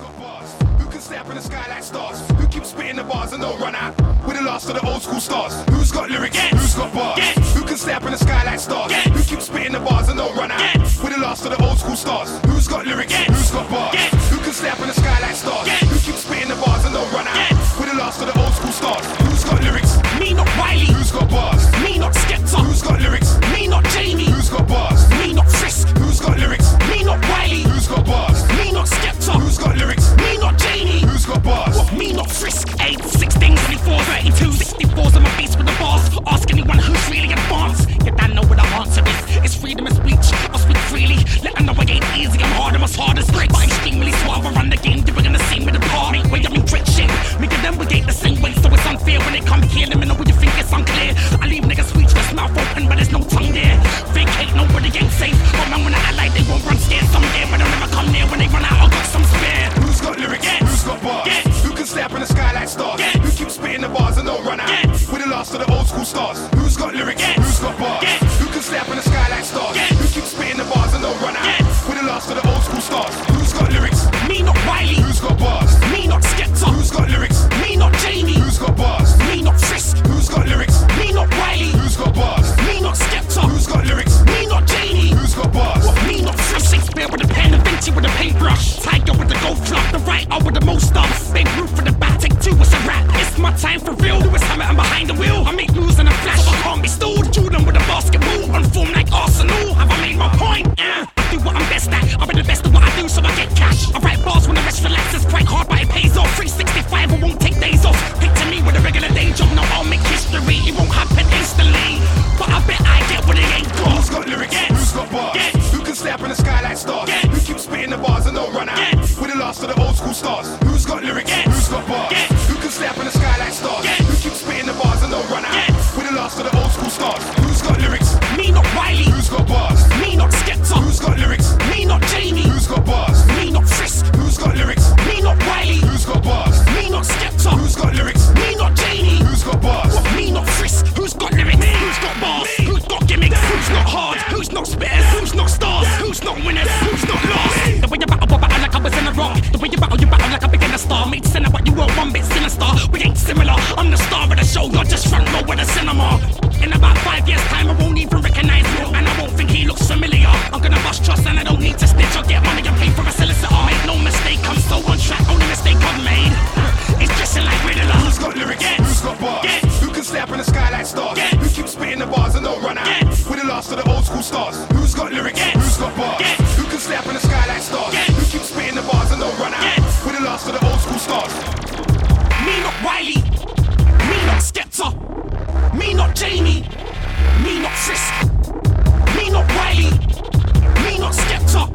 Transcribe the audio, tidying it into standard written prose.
got bars? Who can stay up in the sky like stars? Who keeps spitting the bars and don't run out? We're the last of the old school stars. Who's got lyrics? Who's got bars? Who can stay up in the sky like stars? Who keeps spitting the bars and don't run out? We're the last of the old school stars. Who's got lyrics? Who's got bars? Who can stay up in the sky like stars? Who keeps spitting the bars and don't run out? We're the last of the old school stars. Who's got lyrics? Me not Wiley. Who's got bars? Me not Skepta. Who's got lyrics? Me not Jamie. Who's got bars? Me not Frisk. Who's got lyrics? Me not Wiley. Who's got bars? Me not Skepta. Who's got lyrics? Me not Jamie. Who's got bars? Me not Frisk. 8, 16, 24, 32, 64s on my beats with the bars. Ask anyone who's really advanced. You don't know what the answer is. It's freedom of speech. I speak freely. Let them know I ain't easy. I'm hard. I'm as hard as bricks. But extremely suave. I run the game. You're gonna see me the part. Mate, where I'm in great shape. Me and them we ain't the same way. So it's unfair when they come here. Let me know what you think. It's unclear. I leave niggas speechless, mouth open, but there's no tongue there. Vacate, nobody ain't safe. But man, when I act like they won't run scared someday, but they'll never come near. When they run out, I got some spare. Who's got lyrics? Who's got bars? Who can stay up in the sky like stars? Who keeps spitting the bars and don't run out? We're the last of the old school stars. Who's got lyrics? Who's got bars? Who can stay up in the sky like stars? Who keeps spitting the bars and don't run out? We're the last of the old school stars. Who's got lyrics? Me not Wiley. Who's got bars? Me not Skepta. Who's got lyrics? Me not Jamie. Who's got bars? Me not Frisk. Who's got lyrics? Me not Wiley. Who's got bars? Me not Skepta. Who's got lyrics? Me not Jamie. Who's got bars? Me not Frisk. Shakespeare with a pen, Da Vinci with a paintbrush, Tiger with the gold club, the writer with the most stuff. Big roof for the back, take two, it's a rap. It's my time for real. Do a summit, I'm behind the wheel. I make moves in a flash, so I can't be stalled. Jordan with a basketball, on form like Arsenal. Have I made my point? I do what I'm best at. I'll be the best at what I do, so I get cash. I write bars when the rest relax. It's quite hard, but it pays off. 365, I won't take days off. Picture me with a regular day job. No, I'll make history. It won't happen instantly, but I bet I get what it ain't got. Who's got lyrics? Who's got bars? Who can stay up in the sky like stars? Who keeps spitting the bars and don't run out? We're the last of the old school stars. Who's got lyrics? Who's got bars? Who can stay up in the sky like stars? Who keeps spitting the bars and don't run out? We're the last of the old school stars. Who's got lyrics? Me not Wiley. Who's got bars? Me not Skepta. Who's got lyrics? Me not Jamie. Who's got bars? Me not Frisk. Who's got lyrics? Me not Wiley. Who's got bars? Me not Skepta. Who's got lyrics? Me not Jamie. Who's got bars? Me not Frisk. Who's got lyrics? Who's got bars? Who's got gimmicks? Who's not hard? Who's not spares? Who's not stars? Who's not winners? Who's not lost? The way you battle like I was in a rock. The way you battle like a beginner star. Made sense of what you were, one bit sinister. We ain't similar. I'm the star of the show. You're just front row with the cinema. In about 5 years' time, I won't even recognize him, and I won't think he looks familiar. I'm gonna bust trust, and I don't need to snitch. I'll get money and pay for a solicitor. Make no mistake, I'm so on track. Only mistake I've made is dressing like Riddler. Who's got lyrics? Who's got bars? Who can stay up in the sky like stars? Who keeps spitting the bars and don't run out? We're the last of the old school stars. Who's got lyrics? Who's got bars? Who can stay up in the sky like stars? Who keeps spitting the bars and don't run out? We're the last of the old school stars. Me not Wiley. Me not Skepta. Me not Jamie. Me not Frisk. Me not Wiley. Me not Skepta.